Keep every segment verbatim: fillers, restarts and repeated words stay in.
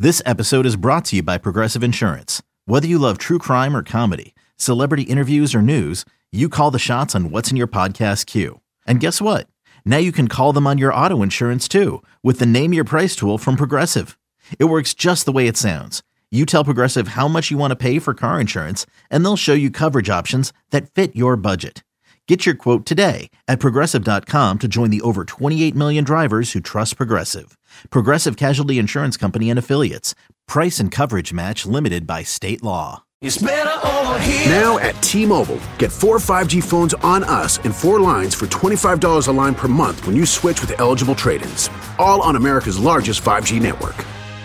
This episode is brought to you by Progressive Insurance. Whether you love true crime or comedy, celebrity interviews or news, you call the shots on what's in your podcast queue. And guess what? Now you can call them on your auto insurance too with the Name Your Price tool from Progressive. It works just the way it sounds. You tell Progressive how much you want to pay for car insurance, and they'll show you coverage options that fit your budget. Get your quote today at Progressive dot com to join the over twenty-eight million drivers who trust Progressive. Progressive Casualty Insurance Company and Affiliates. Price and coverage match limited by state law. It's better over here. Now at T-Mobile, get four five G phones on us and four lines for twenty-five dollars a line per month when you switch with eligible trade-ins. All on America's largest five G network.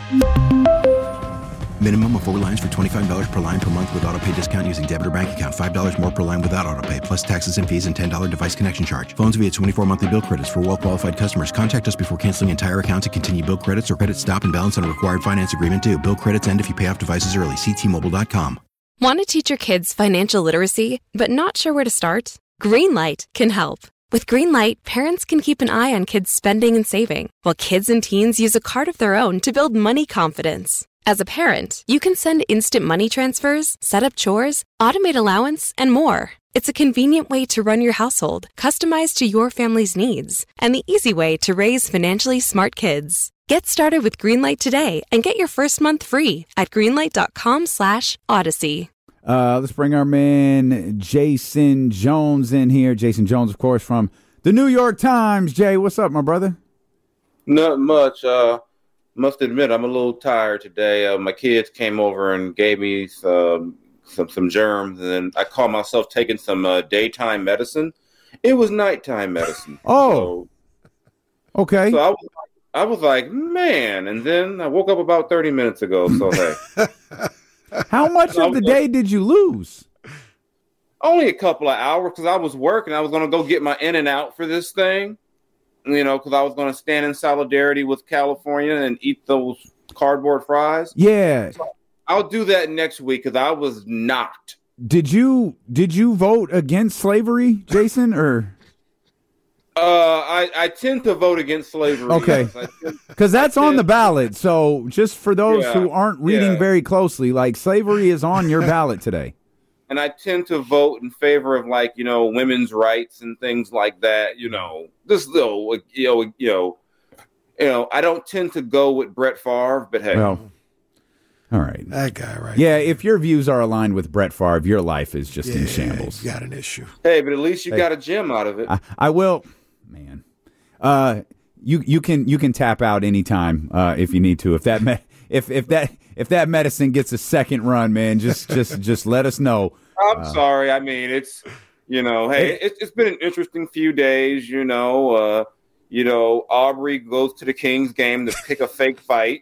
Minimum of four lines for twenty-five dollars per line per month with autopay discount using debit or bank account. five dollars more per line without autopay, plus taxes and fees and ten dollars device connection charge. Phones via twenty-four monthly bill credits for well-qualified customers. Contact us before canceling entire account to continue bill credits or credit stop and balance on a required finance agreement due. Bill credits end if you pay off devices early. See T Mobile dot com. Want to teach your kids financial literacy, but not sure where to start? Greenlight can help. With Greenlight, parents can keep an eye on kids' spending and saving, while kids and teens use a card of their own to build money confidence. As a parent, you can send instant money transfers, set up chores, automate allowance, and more. It's a convenient way to run your household, customized to your family's needs, and the easy way to raise financially smart kids. Get started with Greenlight today and get your first month free at greenlight dot com slash odyssey. Uh, let's bring our man Jason Jones in here. Jason Jones, of course, from the New York Times. Jay, what's up, my brother? Not much. Uh, must admit, I'm a little tired today. Uh, my kids came over and gave me some some, some germs, and I caught myself taking some uh, daytime medicine. It was nighttime medicine. Oh, so, okay. So I was, I was like, man, and then I woke up about thirty minutes ago. So hey. How much of the day did you lose? Only a couple of hours because I was working. I was going to go get my in and out for this thing, you know, because I was going to stand in solidarity with California and eat those cardboard fries. Yeah. So I'll do that next week because I was knocked. Did you did you vote against slavery, Jason, or? Uh, I, I tend to vote against slavery. Okay, because that's on the ballot. So just for those yeah, who aren't reading yeah. very closely, like slavery is on your ballot today. And I tend to vote in favor of like, you know, women's rights and things like that. You know, this little, you know, you know, you know, I don't tend to go with Brett Favre, but hey. Well, all right. That guy, right? Yeah, if your views are aligned with Brett Favre, your life is just yeah, in shambles. You got an issue. Hey, but at least you hey, got a gem out of it. I, I will. Man, uh, you you can you can tap out anytime uh, if you need to. If that me- if if that if that medicine gets a second run, man, just just just let us know. I'm uh, sorry. I mean, it's you know, hey, it, it's been an interesting few days. You know, uh, you know, Aubrey goes to the Kings game to pick a fake fight.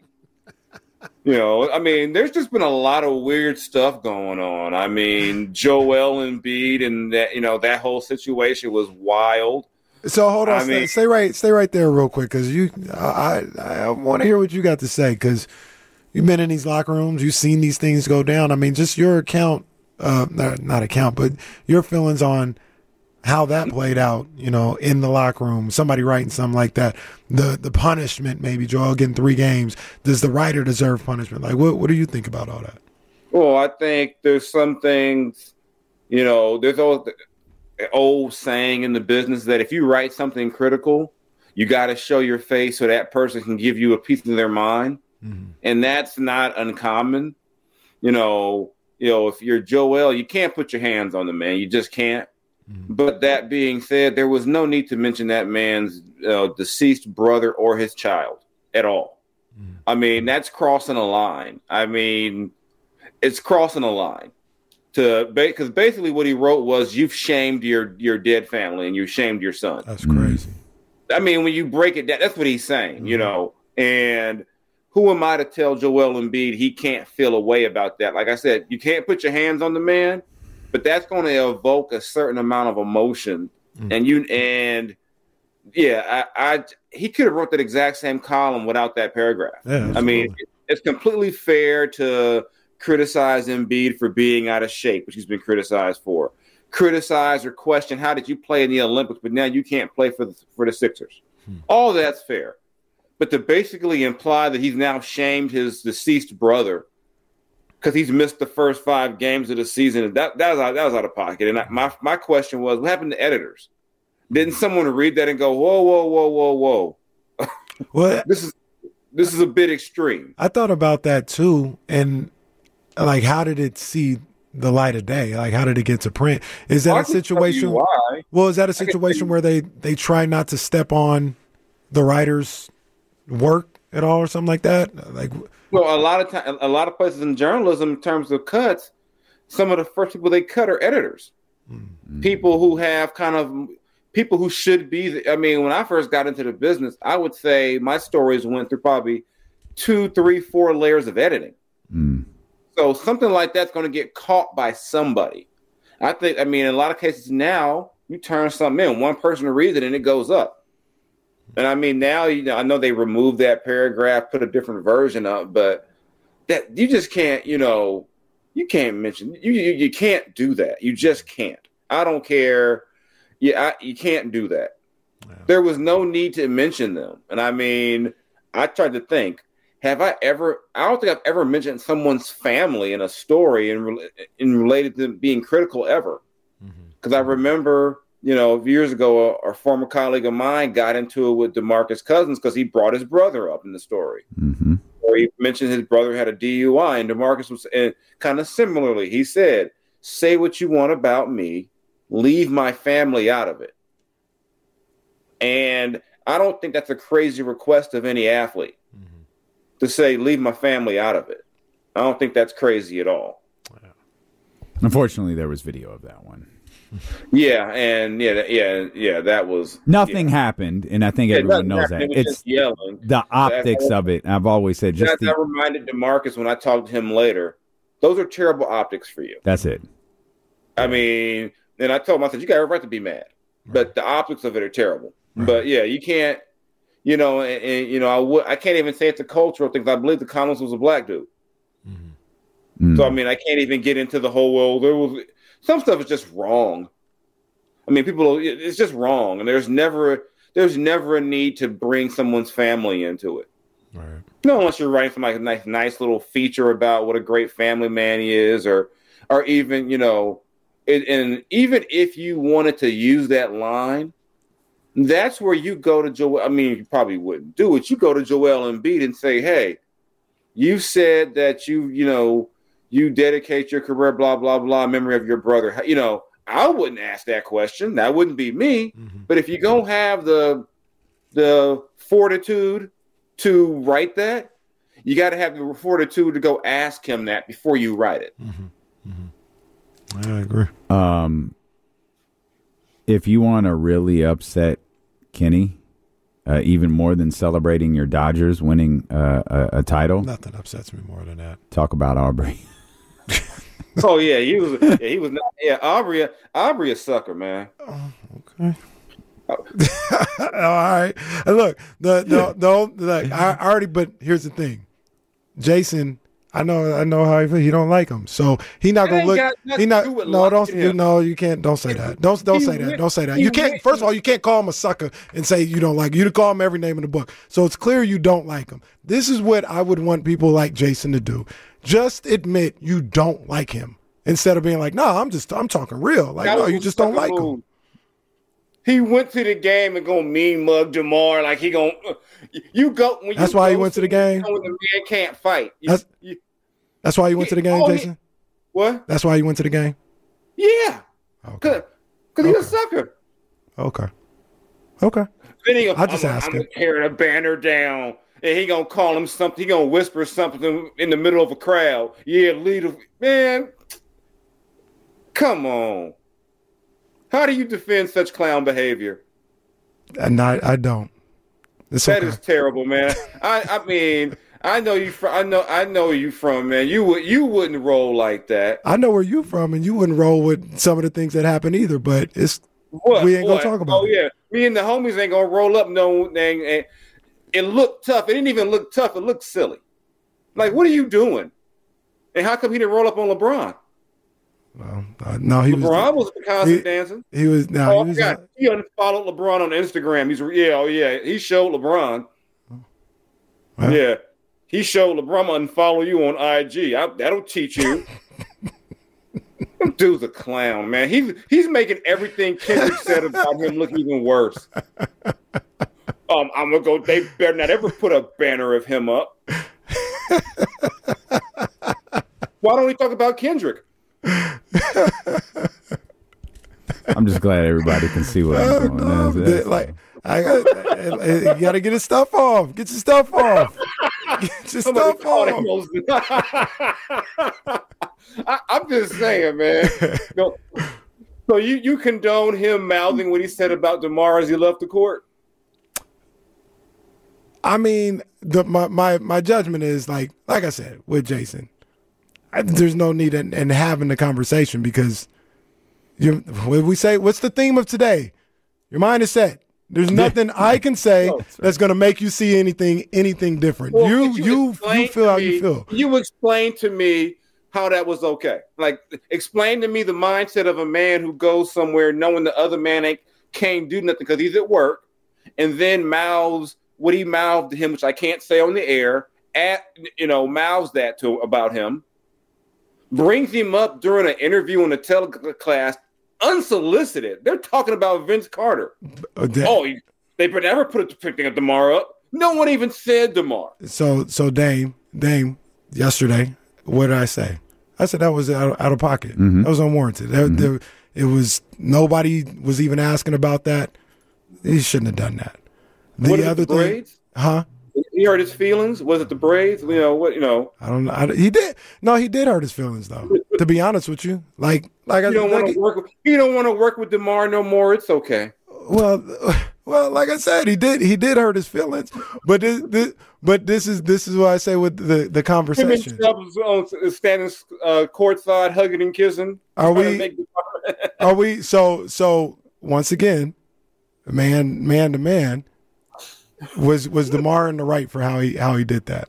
You know, I mean, there's just been a lot of weird stuff going on. I mean, Joel Embiid and that you know that whole situation was wild. So hold on, I stay, mean, stay right, stay right there, real quick, because you, I, I, I want to hear what you got to say, because you've been in these locker rooms, you've seen these things go down. I mean, just your account, uh, not, not account, but your feelings on how that played out. You know, in the locker room, somebody writing something like that. The the punishment, maybe Joel getting three games. Does the writer deserve punishment? Like, what what do you think about all that? Well, I think there's some things, you know, there's always old saying in the business that if you write something critical, you got to show your face so that person can give you a piece of their mind. Mm-hmm. And that's not uncommon. You know, you know, if you're Joel, you can't put your hands on the man. You just can't. Mm-hmm. But that being said, there was no need to mention that man's uh, deceased brother or his child at all. Mm-hmm. I mean, that's crossing a line. I mean, it's crossing a line. To because basically what he wrote was you've shamed your your dead family and you shamed your son. That's crazy. I mean, when you break it down, that's what he's saying, mm-hmm. you know. And who am I to tell Joel Embiid he can't feel a way about that? Like I said, you can't put your hands on the man, but that's going to evoke a certain amount of emotion. Mm-hmm. And you and yeah, I, I he could have wrote that exact same column without that paragraph. Yeah, I mean, it, it's completely fair to criticize Embiid for being out of shape, which he's been criticized for. Criticize or question, how did you play in the Olympics, but now you can't play for the, for the Sixers? Hmm. All that's fair. but to basically imply that he's now shamed his deceased brother because he's missed the first five games of the season, that that was out, that was out of pocket. And I, my my question was, what happened to editors? Didn't someone read that and go, whoa, whoa, whoa, whoa, whoa? Well, this is this is a bit extreme. I thought about that too, and like, how did it see the light of day? Like, how did it get to print? Is that I a situation? why. Well, is that a situation where they they try not to step on the writer's work at all, or something like that? Like, well, a lot of time, a lot of places in journalism, in terms of cuts, some of the first people they cut are editors, mm-hmm. people who have kind of people who should be. The, I mean, when I first got into the business, I would say my stories went through probably two, three, four layers of editing. Mm. So something like that's going to get caught by somebody. I think, I mean, in a lot of cases now, you turn something in, one person reads it and it goes up. And I mean, now, you know, I know they removed that paragraph, put a different version up, but that you just can't, you know, you can't mention, you you, you can't do that. You just can't. I don't care. Yeah, I, you can't do that. Yeah. There was no need to mention them. And I mean, I tried to think, have I ever, I don't think I've ever mentioned someone's family in a story in, in related to being critical ever. Because mm-hmm. I remember, you know, years ago, a, a former colleague of mine got into it with DeMarcus Cousins because he brought his brother up in the story. Mm-hmm. Or he mentioned his brother had a D U I, and DeMarcus was, and kind of similarly, he said, say what you want about me, leave my family out of it. And I don't think that's a crazy request of any athlete. To say, leave my family out of it. I don't think that's crazy at all. Yeah. Unfortunately, there was video of that one. Yeah, and yeah, yeah, yeah, that was... Nothing yeah. happened, and I think yeah, everyone knows that. It it's yelling. The optics that, of it. I've always said just... That, the, that reminded DeMarcus when I talked to him later. Those are terrible optics for you. That's it. I mean, and I told him, I said, you got every right to be mad. Right. But the optics of it are terrible. Right. But yeah, you can't... You know, and, and you know, I would I can't even say it's a cultural thing. I believe the Collins was a black dude. Mm-hmm. Mm-hmm. So I mean, I can't even get into the whole world. There was some stuff is just wrong. I mean, people, it's just wrong, and there's never there's never a need to bring someone's family into it. Right. No, unless you're writing some like a nice nice little feature about what a great family man he is, or or even you know, it, and even if you wanted to use that line. That's where you go to Joel. I mean, you probably wouldn't do it. You go to Joel Embiid and say, hey, you said that you, you know, you dedicate your career, blah, blah, blah, in memory of your brother. You know, I wouldn't ask that question. That wouldn't be me. Mm-hmm. But if you don't have the the fortitude to write that, you got to have the fortitude to go ask him that before you write it. Mm-hmm. Mm-hmm. I agree. Um, if you want to really upset Kenny, uh, even more than celebrating your Dodgers winning uh, a, a title. Nothing upsets me more than that. Talk about Aubrey. oh yeah, he was. Yeah, he was. Not, yeah, Aubrey. Aubrey a sucker, man. Oh, okay. Oh. All right. Look, the the the look, I already. But here's the thing, Jason. I know, I know how he feels. He don't like him, so he not gonna look. He not. No, don't. You no, you can't. Don't say that. Don't don't say that. Don't say that. You can't. First of all, you can't call him a sucker and say you don't like him. You call him every name in the book. So it's clear you don't like him. This is what I would want people like Jason to do. Just admit you don't like him instead of being like, no, I'm just, I'm talking real. Like, no, you just don't like him. He went to the game and gonna mean mug DeMar like he gonna. You go. When That's you why go he went to the game. When the man can't fight. You, That's, you, That's why you went to the game, oh, Jason? He, what? That's why you went to the game? Yeah. Okay. Because okay. he's a sucker. Okay. Okay. Then he gonna, I just I'm, ask I'm him. gonna tear the banner down, and he gonna call him something. He gonna whisper something in the middle of a crowd. Yeah, leader. Man, come on. How do you defend such clown behavior? And I, I don't. It's that okay. is terrible, man. I, I mean... I know you from. I know. I know you from, man. You would. You wouldn't roll like that. I know where you from, and you wouldn't roll with some of the things that happen either. But it's what? we ain't what? gonna talk about. Oh it. yeah, me and the homies ain't gonna roll up no thing. And it looked tough. It didn't even look tough. It looked silly. Like, what are you doing? And how come he didn't roll up on LeBron? Well, uh, no, he LeBron was. was constant dancing. He was. No, oh, he was. God. He unfollowed LeBron on Instagram. He's yeah. Oh yeah. He showed LeBron. Huh? Yeah. He showed LeBron and follow you on I G. I, that'll teach you. Dude's a clown, man. He's he's making everything Kendrick said about him look even worse. Um, I'm gonna go. They better not ever put a banner of him up. Why don't we talk about Kendrick? I'm just glad everybody can see what I'm doing. No, That's- that's- like I got, you got to get his stuff off. Get your stuff off. Get your Somebody stuff call off. him. I, I'm just saying, man. No, so you, you condone him mouthing what he said about DeMar as he left the court? I mean, the, my, my my judgment is like like I said with Jason. I, there's no need in, in having the conversation because you. What we say? What's the theme of today? Your mind is set. There's nothing I can say that's going to make you see anything anything different. Well, you could you explain you feel to how me- you feel. You explain to me how that was okay. Like, explain to me the mindset of a man who goes somewhere knowing the other man ain't can't do nothing because he's at work, and then mouths what he mouthed to him, which I can't say on the air. At you know, mouths that to about him, brings him up during an interview in a teleclass, unsolicited. They're talking about Vince Carter. Uh, that- Oh, he, they never put a picture of DeMar up. No one even said DeMar. So so Dame Dame yesterday. What did I say? I said that was out, out of pocket. Mhm. That was unwarranted. There, Mhm. there, it was nobody was even asking about that. He shouldn't have done that. The What is it, other the thing, braids? huh? He hurt his feelings. Was it the braids? You know what? You know. I don't know. I, he did. No, he did hurt his feelings though. To be honest with you, like like I You don't want like, to work. With, you don't want to work with DeMar no more. It's okay. well, well, like I said, he did he did hurt his feelings. But this, this but this is this is what I say with the the Him and conversation. Chubbs on standing uh, courtside, hugging and kissing. Are trying to we- make- Are we so so once again, man man to man, was was DeMar in the right for how he how he did that?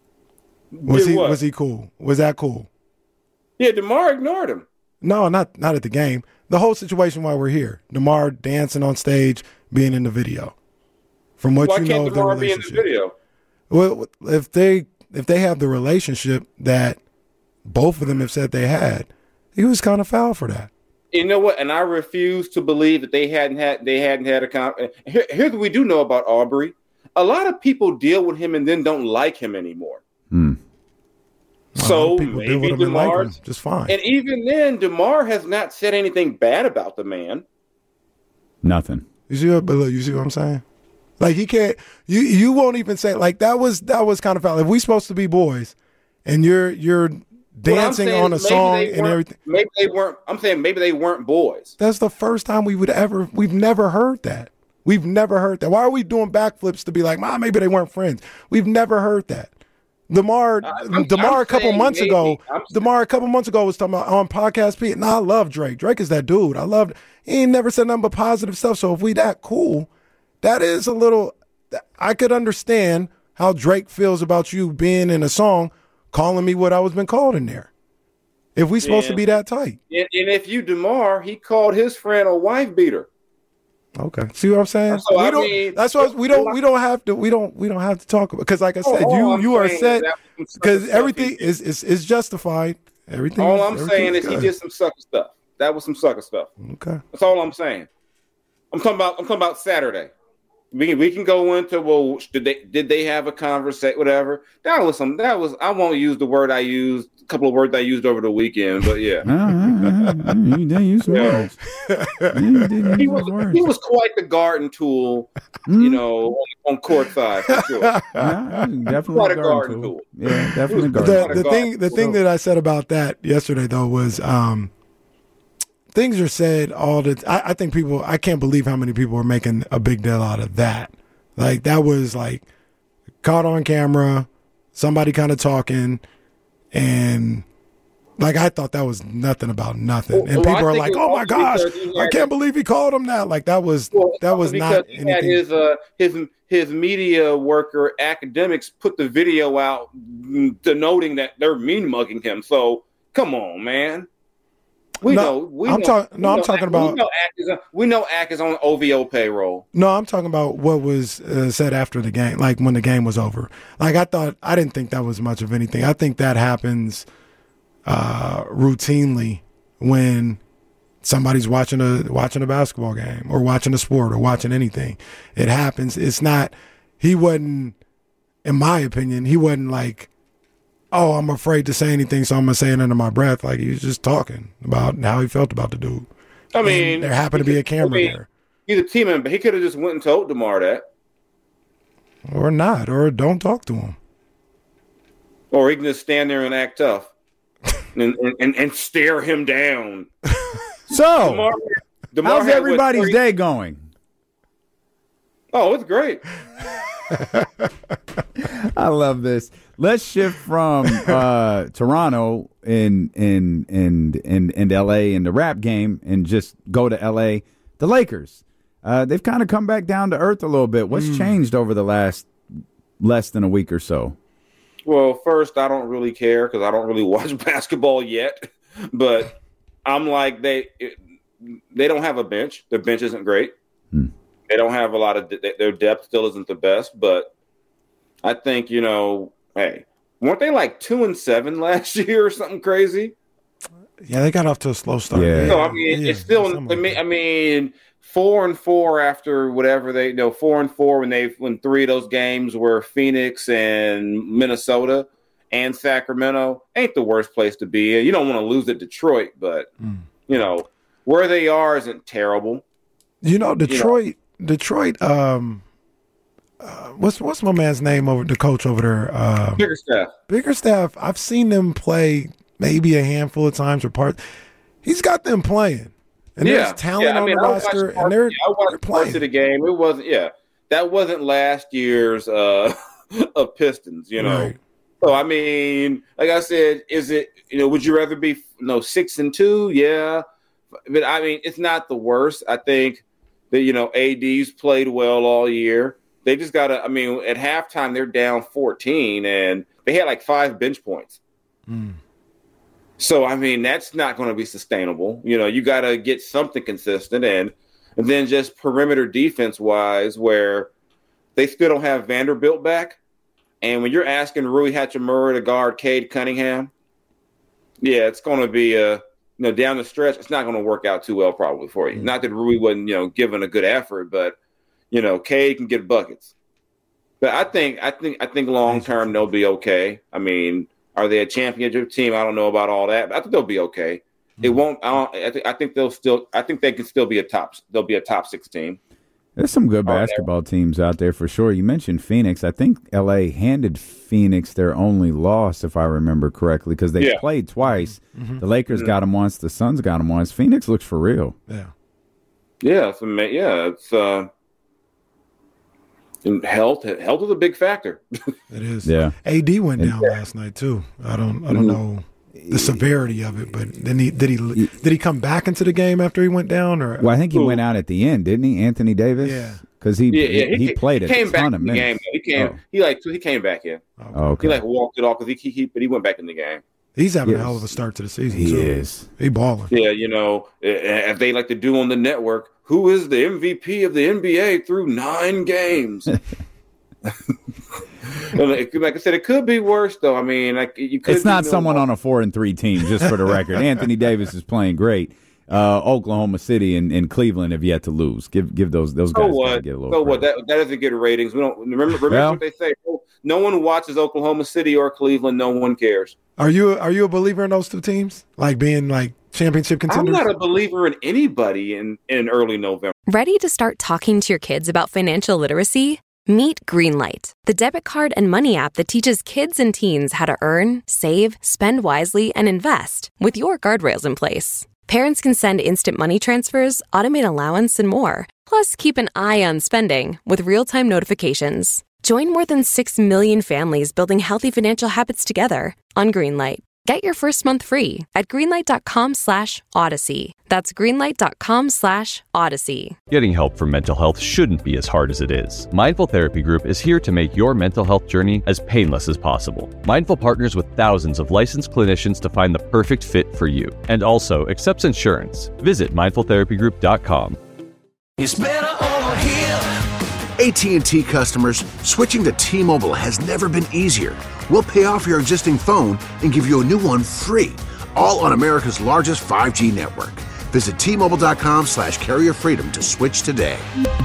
Was Did he what? was he cool? Was that cool? Yeah, DeMar ignored him. No, not not at the game. The whole situation while we're here, DeMar dancing on stage, being in the video. From what Why you know can't of their DeMar be in the relationship, video? well, if they if they have the relationship that both of them have said they had, he was kind of foul for that. You know what? And I refuse to believe that they hadn't had they hadn't had a con. Here, here's what we do know about Aubrey. A lot of people deal with him and then don't like him anymore. Hmm. So People deal maybe with him and like DeMar, him just fine. and even then, DeMar has not said anything bad about the man. Nothing. You see what? But look, you see what I'm saying? Like he can't. You you won't even say like that was that was kind of foul. If we supposed to be boys, and you're you're What I'm dancing saying on a is maybe song they and weren't- everything. Maybe they weren't. I'm saying maybe they weren't boys. That's the first time we would ever. We've never heard that. We've never heard that. Why are we doing backflips to be like, "Ma, maybe they weren't friends"? We've never heard that. DeMar, I'm- DeMar, I'm a couple saying months maybe. ago, I'm- DeMar, a couple months ago was talking about on podcast Pete. And I love Drake. Drake is that dude. I love. He ain't never said nothing but positive stuff. So if we that cool, that is a little. I could understand how Drake feels about you being in a song, calling me what I was been called in there. If we supposed to Yeah. be that tight. And, and if you DeMar, he called his friend a wife beater. Okay. See what I'm saying? So, we I don't. mean- that's why we don't. We don't have to. We don't. We don't have to talk about because, like I said, All you I'm you are saying set is that was some because sucker stuff everything he did. is, is is justified. Everything. All I'm everything saying is he good. did some sucker stuff. That was some sucker stuff. Okay. That's all I'm saying. I'm talking about. I'm talking about Saturday. We can, we can go into well, did they did they have a conversation? Whatever. That was some. That was. I won't use the word I used. A couple of words I used over the weekend, but yeah. Uh, uh, uh, you did use some Yeah. words. You did He use was some words. he was quite the garden tool, you know, on, on court side for sure. Yeah, definitely Quite a a garden garden tool. tool. Yeah, definitely a It was- garden The Not a the God. thing the thing that I said about that yesterday though was um, things are said all the. I, I think people. I can't believe how many people are making a big deal out of that. Like that was like caught on camera, somebody kind of talking, and like I thought that was nothing about nothing. Well, and well, I people are think like, it was "Oh my also gosh, because he I had- can't believe he called him that." Like that was Well, that was because not he had anything. his uh his his media worker academics put the video out mm, denoting that they're mean mugging him. So come on, man. We no, know. We I'm know, talking. No, we I'm know talking Ack, about. We know Ack is on, we know Ack is on O V O payroll. No, I'm talking about what was uh, said after the game, like when the game was over. Like I thought, I didn't think that was much of anything. I think that happens uh, routinely when somebody's watching a watching a basketball game or watching a sport or watching anything. It happens. It's not. He wasn't, in my opinion, he wasn't like, oh, I'm afraid to say anything, so I'm gonna say it under my breath. Like he was just talking about how he felt about the dude. I mean, and there happened to be a camera I mean, there. He's a team member. He could have just went and told DeMar that, or not, or don't talk to him, or he can just stand there and act tough and, and and stare him down. So, DeMar, DeMar how's had, everybody's what, three, day going? Oh, it's great. I love this. Let's shift from uh, Toronto in in in in in L A in the rap game and just go to L A. The Lakers. Uh, they've kind of come back down to earth a little bit. What's mm. changed over the last less than a week or so? Well, first, I don't really care because I don't really watch basketball yet. But I'm like they they don't have a bench. Their bench isn't great. Hmm. They don't have a lot of their depth still isn't the best. But I think, you know, hey, weren't they like two and seven last year or something crazy? Yeah, they got off to a slow start. Yeah. So I mean, yeah, it's still. I mean, I mean, four and four after whatever they you know four and four when they when three of those games were Phoenix and Minnesota and Sacramento ain't the worst place to be in. You don't want to lose at Detroit, but mm. you know where they are isn't terrible. You know, Detroit. You know, Detroit. Um, uh, what's what's my man's name over the coach over there? Um, Bickerstaff. Bickerstaff. I've seen them play maybe a handful of times or part. He's got them playing, and yeah. there's talent yeah, I mean, on the roster, part, and they're, yeah, I watched they're playing. Parts of the game. It wasn't. Yeah, that wasn't last year's uh, of Pistons. You know. Right. So I mean, like I said, is it? You know, would you rather be you know six and two? Yeah, but I mean, it's not the worst. I think that you know A D's played well all year. They just got to. I mean, at halftime they're down fourteen, and they had like five bench points. Mm. So, I mean, that's not going to be sustainable. You know, you got to get something consistent. And, and then just perimeter defense-wise where they still don't have Vanderbilt back. And when you're asking Rui Hachimura to guard Cade Cunningham, yeah, it's going to be, a, you know, down the stretch, it's not going to work out too well probably for you. Mm-hmm. Not that Rui wasn't, you know, giving a good effort, but, you know, Cade can get buckets. But I think, I think, I think long-term they'll be okay. I mean, are they a championship team? I don't know about all that, but I think they'll be okay. Mm-hmm. It won't. I, don't, I, th- I think they'll still. I think they can still be a top. They'll be a top six team. There's some good basketball teams out there for sure. You mentioned Phoenix. I think L A handed Phoenix their only loss, if I remember correctly, because they yeah. played twice. Mm-hmm. The Lakers mm-hmm. got them once. The Suns got them once. Phoenix looks for real. Yeah. Yeah. It's, yeah. It's. Uh, And health, health is a big factor. It is. Yeah. A D went down yeah. last night too. I don't, I don't know the severity of it, but then he did he did he come back into the game after he went down, or? Well, I think he Ooh. went out at the end, didn't he, Anthony Davis? Yeah. Because he, yeah, yeah. he he played he a came ton back of in the minutes. game. He came. Oh. He like he came back in. Oh, okay. He like walked it off because he, he but he went back in the game. He's having yes. a hell of a start to the season. He too. is. He balling. Yeah, you know, as they like to do on the network, who is the M V P of the N B A through nine games? Like I said, it could be worse though. I mean, like you could. It's not someone on a four and three team, just for the record. Anthony Davis is playing great. Uh, Oklahoma City and, and Cleveland have yet to lose. Give give those those guys so what? Get a little so credit. what? That that doesn't get ratings. We don't remember. Remember well, what they say. No one watches Oklahoma City or Cleveland. No one cares. Are you are you a believer in those two teams? Like being like championship contenders? I'm not a believer in anybody in in early November. Ready to start talking to your kids about financial literacy? Meet Greenlight, the debit card and money app that teaches kids and teens how to earn, save, spend wisely, and invest with your guardrails in place. Parents can send instant money transfers, automate allowance, and more. Plus, keep an eye on spending with real-time notifications. Join more than six million families building healthy financial habits together on Greenlight. Get your first month free at greenlight.com slash odyssey. That's greenlight.com slash odyssey. Getting help for mental health shouldn't be as hard as it is. Mindful Therapy Group is here to make your mental health journey as painless as possible. Mindful partners with thousands of licensed clinicians to find the perfect fit for you, and also accepts insurance. Visit mindful therapy group dot com. It's better over here. A T and T customers, switching to T-Mobile has never been easier. We'll pay off your existing phone and give you a new one free, all on America's largest five G network. Visit T-Mobile.com slash carrier freedom to switch today.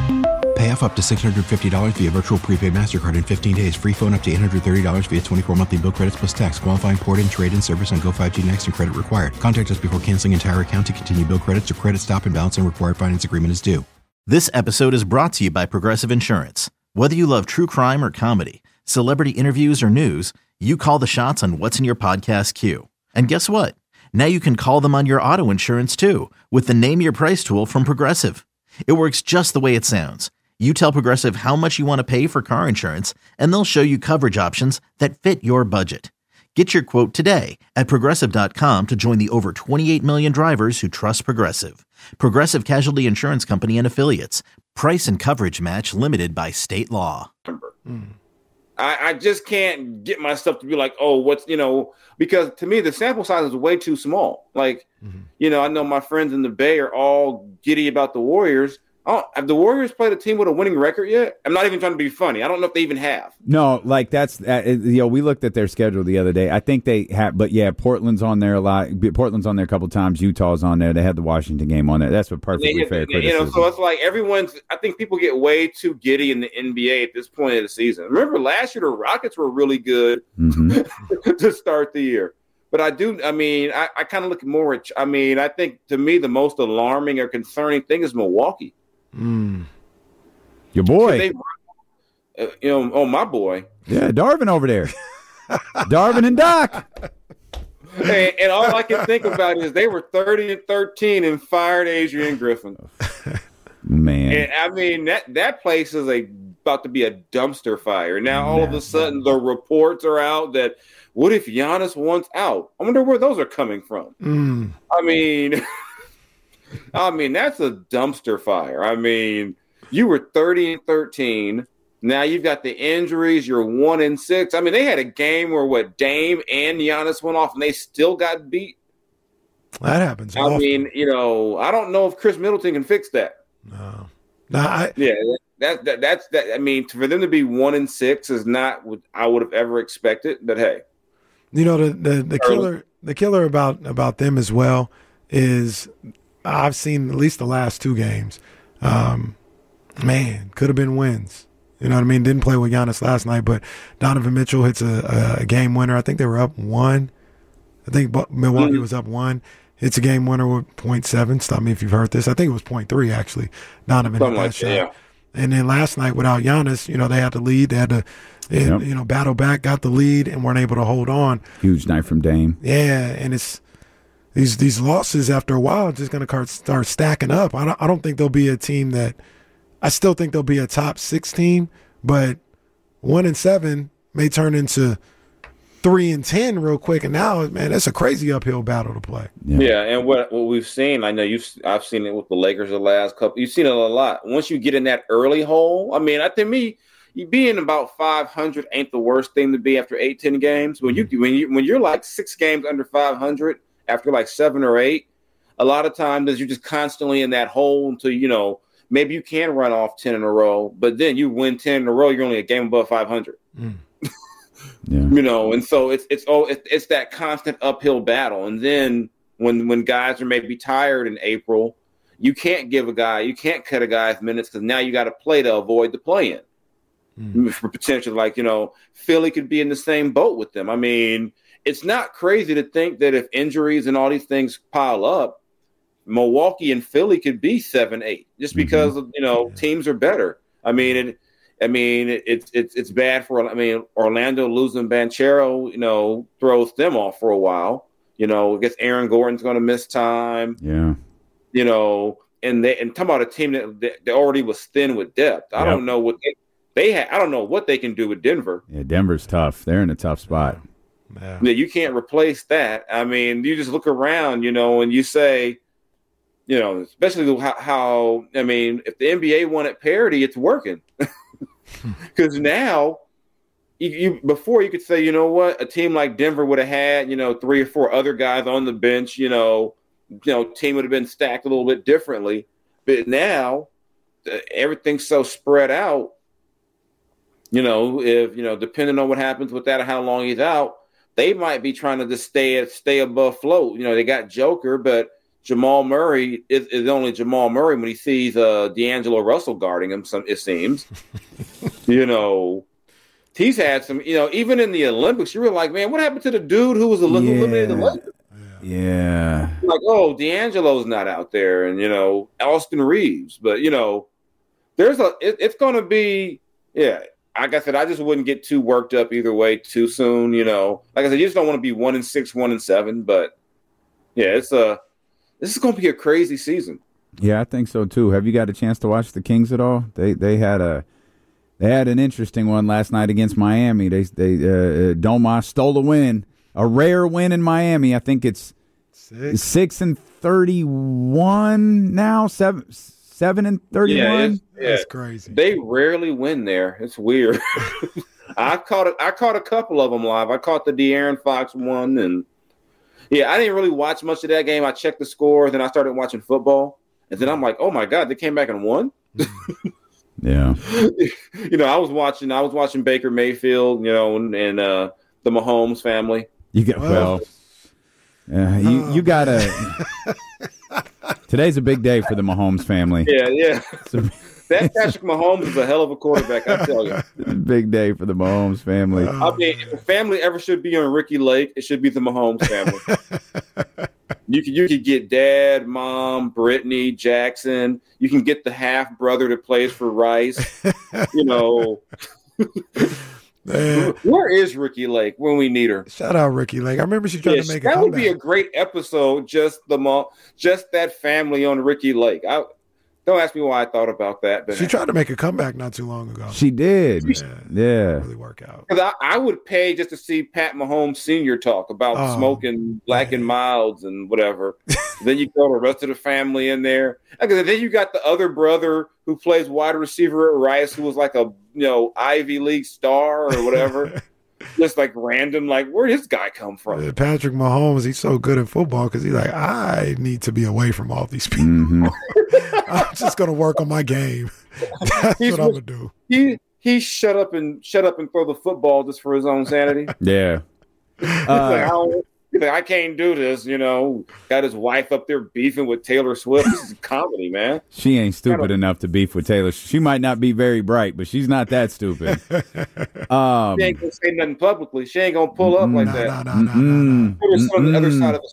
Pay off up to six hundred fifty dollars via virtual prepaid MasterCard in fifteen days. Free phone up to eight hundred thirty dollars via twenty-four monthly bill credits plus tax. Qualifying port-in, trade-in service on Go five G Next and credit required. Contact us before canceling entire account to continue bill credits or credit stop and balance and required finance agreement is due. This episode is brought to you by Progressive Insurance. Whether you love true crime or comedy, celebrity interviews or news, you call the shots on what's in your podcast queue. And guess what? Now you can call them on your auto insurance too with the Name Your Price tool from Progressive. It works just the way it sounds. You tell Progressive how much you want to pay for car insurance, and they'll show you coverage options that fit your budget. Get your quote today at Progressive dot com to join the over twenty-eight million drivers who trust Progressive. Progressive Casualty Insurance Company and Affiliates. Price and coverage match limited by state law. Mm. I, I just can't get myself to be like, oh, what's, you know, because to me, the sample size is way too small. Like, mm-hmm. you know, I know my friends in the Bay are all giddy about the Warriors. Oh, have the Warriors played a team with a winning record yet? I'm not even trying to be funny. I don't know if they even have. No, like that's uh, you know we looked at their schedule the other day. I think they have, but yeah, Portland's on there a lot. Portland's on there a couple times. Utah's on there. They had the Washington game on there. That's a perfectly yeah, fair you criticism. know, so it's like everyone's. I think people get way too giddy in the N B A at this point of the season. Remember last year the Rockets were really good mm-hmm. to start the year. But I do. I mean, I, I kind of look more at. I mean, I think to me the most alarming or concerning thing is Milwaukee. Mm. Your boy. They, uh, you know, oh, my boy. Yeah, Darvin over there. Darvin and Doc. And, and all I can think about is they were thirty and thirteen and fired Adrian Griffin. Man. And I mean, that, that place is a, about to be a dumpster fire. Now, all Man. of a sudden, the reports are out that what if Giannis wants out? I wonder where those are coming from. Mm. I mean, I mean, that's a dumpster fire. I mean, you were thirty and thirteen. Now you've got the injuries. You're one and six. I mean, they had a game where what Dame and Giannis went off, and they still got beat. That happens. I often. mean, you know, I don't know if Chris Middleton can fix that. No, no, I, yeah, that, that that's that. I mean, for them to be one and six is not what I would have ever expected. But hey, you know, the the, the killer the killer about about them as well is I've seen at least the last two games. Um, man, could have been wins. You know what I mean? Didn't play with Giannis last night, but Donovan Mitchell hits a, a game winner. I think they were up one. I think Milwaukee mm-hmm. was up one. Hits a game winner with point seven. Stop me if you've heard this. I think it was point three, actually. Donovan hit that like shot. that, yeah. And then last night without Giannis, you know, they had the lead. They had to, they, yep. you know, battle back, got the lead, and weren't able to hold on. Huge night from Dame. Yeah, and it's these these losses after a while are just going to start stacking up. I don't, I don't think there'll be a team that – I still think they'll be a top six team, but one and seven may turn into three and ten real quick. And now, man, that's a crazy uphill battle to play. Yeah, yeah and what what we've seen, I know you've I've seen it with the Lakers the last couple. You've seen it a lot. Once you get in that early hole, I mean, I think me, you being about five hundred ain't the worst thing to be after eight, ten games. When you when you when you're like six games under five hundred after like seven or eight, a lot of times you're just constantly in that hole until you know. Maybe you can run off ten in a row, but then you win ten in a row, you're only a game above five hundred. Mm. Yeah. You know, and so it's it's oh it's, it's that constant uphill battle. And then when when guys are maybe tired in April, you can't give a guy, you can't cut a guy's minutes because now you got to play to avoid the play-in. Mm. For potential, like, you know, Philly could be in the same boat with them. I mean, it's not crazy to think that if injuries and all these things pile up, Milwaukee and Philly could be seven, eight, just because mm-hmm. you know teams are better. I mean, it, I mean, it, it's it's it's bad for. I mean, Orlando losing Banchero, you know, throws them off for a while. You know, I guess Aaron Gordon's going to miss time. Yeah, you know, and they and talking about a team that that already was thin with depth. I yep. don't know what they, they had. I don't know what they can do with Denver. Yeah, Denver's tough. They're in a tough spot. Yeah. Yeah, you can't replace that. I mean, you just look around, you know, and you say, you know, especially how, how I mean, if the N B A wanted parity, it's working. Because now, you, you before you could say, you know what, a team like Denver would have had, you know, three or four other guys on the bench, you know, you know, team would have been stacked a little bit differently. But now, uh, everything's so spread out. You know, if you know, depending on what happens with that or how long he's out, they might be trying to just stay stay above float. You know, they got Joker, but Jamal Murray is, is only Jamal Murray when he sees uh, D'Angelo Russell guarding him. Some it seems, you know, he's had some. You know, even in the Olympics, you were like, man, what happened to the dude who was the Yeah. eliminated the Olympics? Yeah. Like, oh, D'Angelo's not out there, and you know, Austin Reeves. But you know, there's a. It, it's going to be, yeah. Like I said, I just wouldn't get too worked up either way too soon. You know, like I said, you just don't want to be one and six, one and seven. But yeah, it's a this is going to be a crazy season. Yeah, I think so too. Have you got a chance to watch the Kings at all? They they had a they had an interesting one last night against Miami. They they uh, Domas stole a win, a rare win in Miami. I think it's Six. six and thirty-one now, seven seven and thirty-one. Yeah, yeah. That's crazy. They rarely win there. It's weird. I caught it. I caught a couple of them live. I caught the De'Aaron Fox one, and yeah, I didn't really watch much of that game. I checked the score, then I started watching football, and then I'm like, oh my god, they came back and won. Yeah, you know, I was watching. I was watching Baker Mayfield, you know, and, and uh, the Mahomes family. you get well. Uh, you you gotta. Today's a big day for the Mahomes family. Yeah, yeah. It's a That Patrick Mahomes is a hell of a quarterback, I tell you. big day for the Mahomes family. I mean, if a family ever should be on Ricky Lake, it should be the Mahomes family. You could you could get dad, mom, Brittany, Jackson. You can get the half brother that plays for Rice. You know, Man. where is Ricky Lake when we need her? Shout out Ricky Lake. I remember she tried Yeah, to make a that comeback. would be a great episode. Just the mo- just that family on Ricky Lake. I don't ask me why I thought about that, but She tried to make a comeback not too long ago. She did. Yeah. Yeah. Really work out. Because I, I would pay just to see Pat Mahomes Senior talk about Oh, smoking black man. and milds and whatever. Then you throw the rest of the family in there. And then you got the other brother who plays wide receiver at Rice, who was like a you know Ivy League star or whatever. Just like random, like where did this guy come from? Uh, Patrick Mahomes, he's so good at football because he's like, I need to be away from all these people. Mhm. I'm just gonna work on my game. That's He's what I'm with- gonna do. He he shut up and shut up and throw the football just for his own sanity. Yeah. He's like, Uh, I, don't, he's like, I can't do this, you know. Got his wife up there beefing with Taylor Swift. This is comedy, man. she ain't stupid enough to beef with Taylor. She might not be very bright, but she's not that stupid. Um, She ain't gonna say nothing publicly. She ain't gonna pull up like No, that. no, no, no, no, no. mm-mm, Put her on the other mm-mm. side of the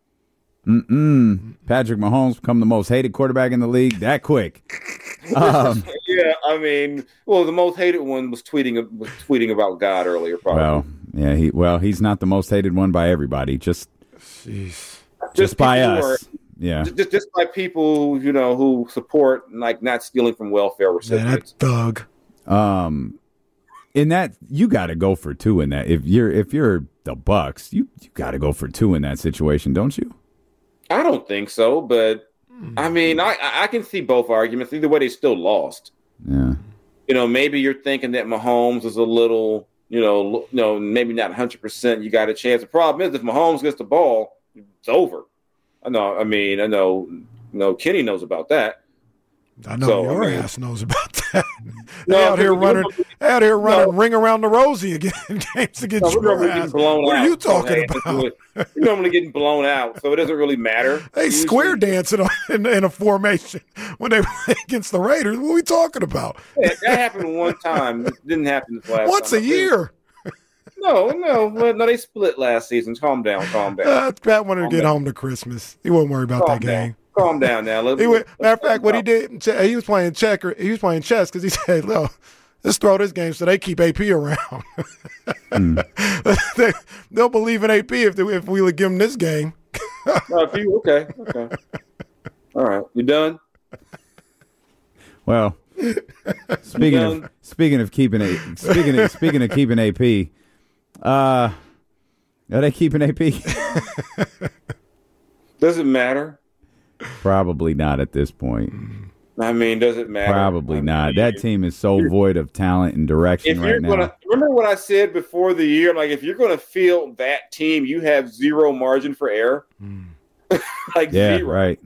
Mm-mm. Patrick Mahomes become the most hated quarterback in the league that quick. Um, Yeah, I mean, well, the most hated one was tweeting was tweeting about God earlier, probably. well, yeah, he well, he's not the most hated one by everybody, just Jeez. just by people who us. Yeah. are- just just by people, you know, who support like not stealing from welfare Man, recipients. that thug. Um, in that you got to go for two in that. If you're if you're the Bucks, you you got to go for two in that situation, don't you? I don't think so, but I mean, I I can see both arguments. Either way, they still lost. Yeah. You know, maybe you're thinking that Mahomes is a little, you know, l- you know, maybe not one hundred percent. You got a chance. The problem is, if Mahomes gets the ball, it's over. I know. I mean, I know. You know, Kenny knows about that. I know So, your I mean- ass knows about that. No, they out here but we- running, they out here running No. ring around the Rosie again games to get No, we're your normally ass. getting blown What out. are you talking Okay, about? We're normally getting blown out, so it doesn't really matter. They Usually- square dancing on, in, in a formation when they play against the Raiders. What are we talking about? Yeah, that happened one time. It didn't happen this last Once time. a year. No, no, well, no. They split last season. Calm down, calm down. Uh, Pat wanted to Calm get down. home to Christmas. He wouldn't worry about Calm that down. game. Calm down now. Let, He went, let's- matter of fact, let's what he stop. did, in che- he was playing checker. He was playing chess because he said, "Look, let's throw this game so they keep A P around. they, they'll believe in A P if they, if we would give them this game." No, if you okay, okay. All right, you done? Well, speaking of Done. speaking of keeping a speaking of, speaking of keeping A P, uh, Are they keeping A P? Does it matter? Probably not at this point. I mean, does it matter? Probably I not. mean, That team is so void of talent and direction if right you're now. gonna remember what I said before the year, like if you're gonna field that team, you have zero margin for error. Mm. like yeah, zero. right.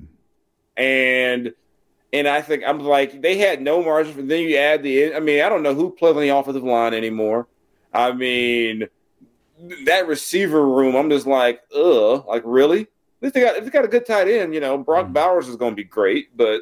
And and I think I'm like they had no margin for. Then you add the. I mean, I don't know who plays on the offensive line anymore. I mean, that receiver room. I'm just like, ugh, like really? At least they got if they got a good tight end. You know, Brock mm. Bowers is going to be great, but.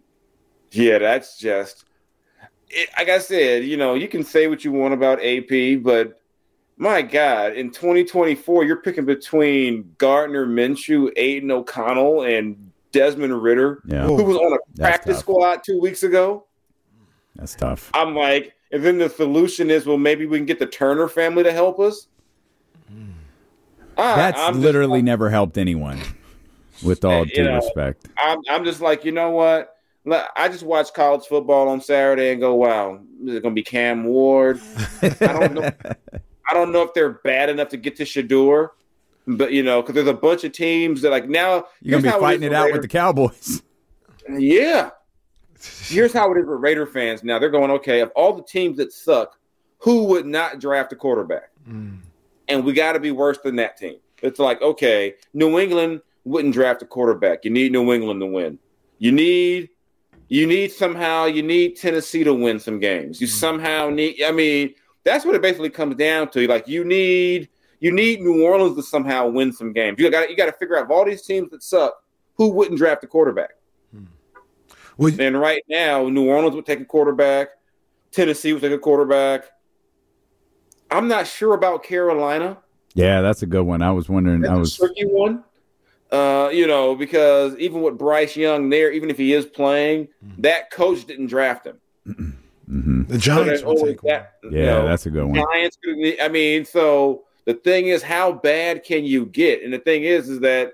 Yeah, that's just it, like I said, you know, you can say what you want about A P, but my God, in twenty twenty-four, you're picking between Gardner Minshew, Aiden O'Connell, and Desmond Ridder, yeah. who was on a practice squad two weeks ago. That's tough. I'm like, and then the solution is, well, maybe we can get the Turner family to help us. Mm. I, that's I'm literally like, never helped anyone, with all due know, respect. I'm, I'm just like, you know what? I just watched college football on Saturday and go, wow, is it going to be Cam Ward? I don't know. I don't know if they're bad enough to get to Shador, but, you know, because there's a bunch of teams that, like, now. You're going to be fighting it out Raider. with the Cowboys. Yeah. Here's how it is with Raider fans now. They're going, okay, of all the teams that suck, who would not draft a quarterback? Mm. And we got to be worse than that team. It's like, okay, New England wouldn't draft a quarterback. You need New England to win. You need – You need somehow, you need Tennessee to win some games. You somehow need, I mean, that's what it basically comes down to. Like you need, you need New Orleans to somehow win some games. You got, you got to figure out of all these teams that suck, who wouldn't draft a quarterback? Hmm. Well, and right now, New Orleans would take a quarterback. Tennessee would take a quarterback. I'm not sure about Carolina. Yeah, that's a good one. I was wondering. That's I was a tricky one. Uh, you know, because even with Bryce Young there, even if he is playing, mm-hmm. that coach didn't draft him. Mm-hmm. The Giants will take that, one. Yeah, you know, that's a good one. Giants, I mean, so the thing is, how bad can you get? And the thing is, is that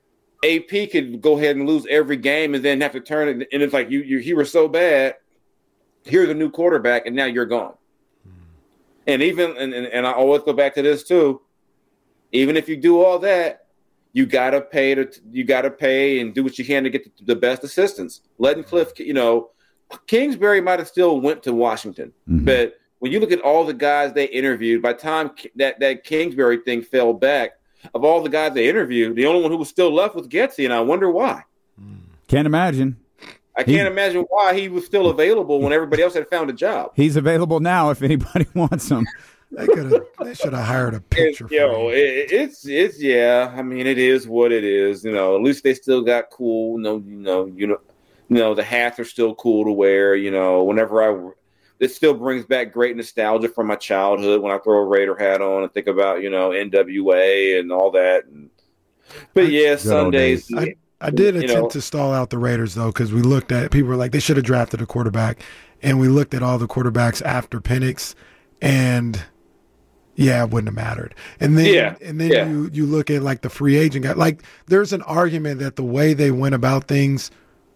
A P could go ahead and lose every game and then have to turn it. And it's like, you, you, he was so bad. Here's a new quarterback, and now you're gone. Mm-hmm. And even, and, and, and I always go back to this too. Even if you do all that, you gotta pay to you gotta pay and do what you can to get the, the best assistants. Letting Cliff, you know, Kingsbury might have still went to Washington, mm-hmm. but when you look at all the guys they interviewed, by the time that that Kingsbury thing fell back, of all the guys they interviewed, the only one who was still left was Getsy, and I wonder why. Can't imagine. I can't he's, imagine why he was still available when everybody else had found a job. He's available now if anybody wants him. They could have. They should have hired a pitcher. It, yo, it, it's it's yeah. I mean, it is what it is. You know, at least they still got cool. You know, you know, you know, you know, the hats are still cool to wear. You know, whenever I, it still brings back great nostalgia from my childhood when I throw a Raider hat on and think about you know N W A and all that. And, but yeah, Sundays. I, I did attempt know, to stall out the Raiders though because we looked at people were like they should have drafted a quarterback, and we looked at all the quarterbacks after Penix, and. Yeah, it wouldn't have mattered. And then yeah, and then yeah. you, you look at like the free agent guy. Like there's an argument that the way they went about things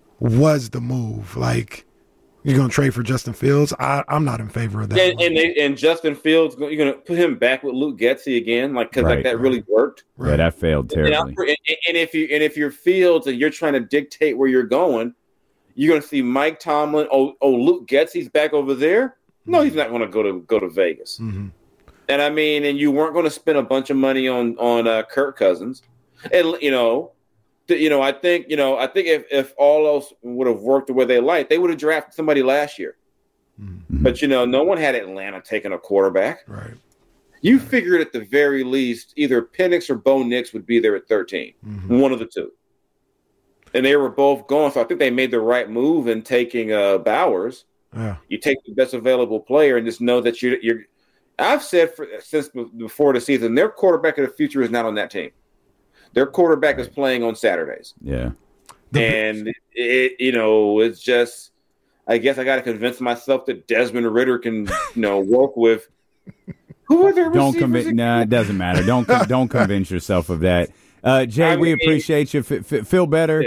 was the move. Like you're gonna trade for Justin Fields. I, I'm not in favor of that. And and, they, and Justin Fields, you're gonna put him back with Luke Getsy again, like because right, like that right. really worked. Right. Yeah, that failed terribly. And, and, and if you and if you're Fields and you're trying to dictate where you're going, you're gonna see Mike Tomlin. Oh, oh, Luke Getsy's back over there. No, he's not gonna go to go to Vegas. Mm-hmm. And I mean, and you weren't going to spend a bunch of money on on uh, Kirk Cousins, and you know, th- you know, I think you know, I think if, if all else would have worked the way they liked, they would have drafted somebody last year. Mm-hmm. But you know, no one had Atlanta taking a quarterback. Right. You figured at the very least, either Penix or Bo Nix would be there at thirteen, mm-hmm. one of the two, and they were both gone. So I think they made the right move in taking uh, Bowers. Yeah. You take the best available player and just know that you're. you're I've said for, since before the season, their quarterback of the future is not on that team. Their quarterback is playing on Saturdays. Yeah. And, it, it, you know, it's just, I guess I got to convince myself that Desmond Ridder can, you know, work with. Who are their Don't convince. Nah, it doesn't matter. Don't don't convince yourself of that. Uh, Jay, I mean, we appreciate you. F- f- feel better. Yeah.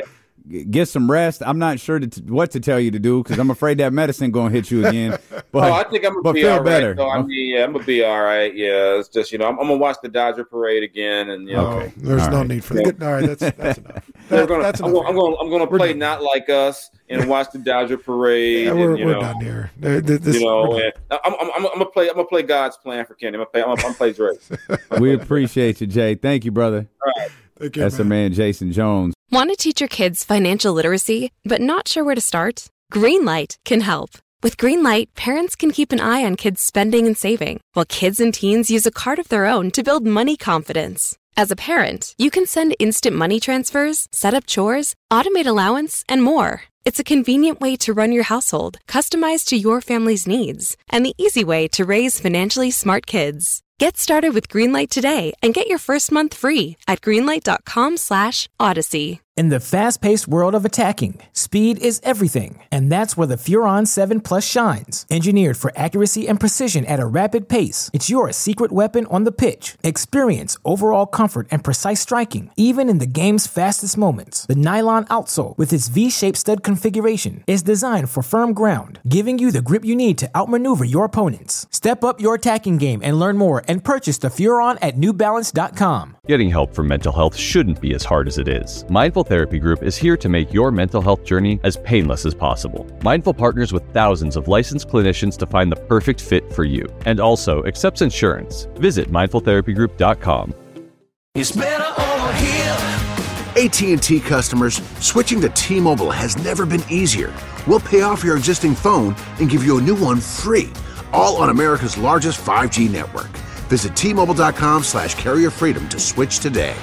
get some rest. I'm not sure to t- what to tell you to do because I'm afraid that medicine going to hit you again. But, oh, I think I'm going to be all right. Better. So, I mean, yeah, I'm going to be all right. Yeah, it's just, you know, I'm, I'm going to watch the Dodger parade again. And, you know. Okay. There's all no right. need for that. All right, that's, that's enough. That, gonna, that's I'm enough. Going, I'm going I'm going to play done. Not Like Us and watch the Dodger parade. Yeah, we're and, you we're know, done here. This, you know, and I'm, I'm, I'm, I'm going to play I'm gonna play God's Plan for Kenny. I'm going to play, I'm play Drake. We appreciate you, Jay. Thank you, brother. All right. Thank you, That's man. the man, Jason Jones. Want to teach your kids financial literacy, but not sure where to start? Greenlight can help. With Greenlight, parents can keep an eye on kids' spending and saving, while kids and teens use a card of their own to build money confidence. As a parent, you can send instant money transfers, set up chores, automate allowance, and more. It's a convenient way to run your household, customized to your family's needs, and the easy way to raise financially smart kids. Get started with Greenlight today and get your first month free at greenlight.com slash odyssey. In the fast-paced world of attacking, speed is everything, and that's where the Furon seven Plus shines. Engineered for accuracy and precision at a rapid pace, it's your secret weapon on the pitch. Experience overall comfort and precise striking, even in the game's fastest moments. The nylon outsole, with its V-shaped stud configuration, is designed for firm ground, giving you the grip you need to outmaneuver your opponents. Step up your attacking game and learn more and purchase the Furon at new balance dot com. Getting help for mental health shouldn't be as hard as it is. Mindful Therapy Group is here to make your mental health journey as painless as possible. Mindful partners with thousands of licensed clinicians to find the perfect fit for you, and also accepts insurance. Visit mindful therapy group dot com. It's better over here. A T and T customers, switching to T-Mobile has never been easier. We'll pay off your existing phone and give you a new one free, all on America's largest five G network. Visit T-Mobile.com slash carrier freedom to switch today.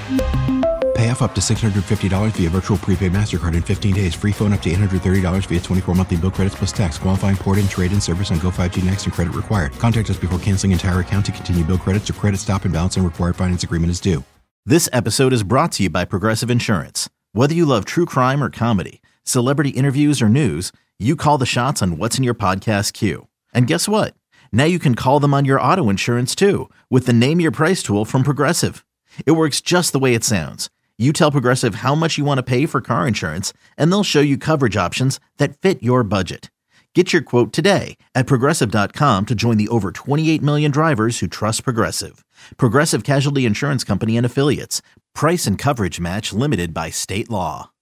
Pay off up to six hundred fifty dollars via virtual prepaid MasterCard in fifteen days. Free phone up to eight hundred thirty dollars via twenty-four monthly bill credits plus tax. Qualifying port-in, trade-in service on Go five G Next and credit required. Contact us before canceling entire account to continue bill credits or credit stop and balance and required finance agreement is due. This episode is brought to you by Progressive Insurance. Whether you love true crime or comedy, celebrity interviews or news, you call the shots on what's in your podcast queue. And guess what? Now you can call them on your auto insurance too with the Name Your Price tool from Progressive. It works just the way it sounds. You tell Progressive how much you want to pay for car insurance, and they'll show you coverage options that fit your budget. Get your quote today at Progressive dot com to join the over twenty-eight million drivers who trust Progressive. Progressive Casualty Insurance Company and Affiliates. Price and coverage match limited by state law.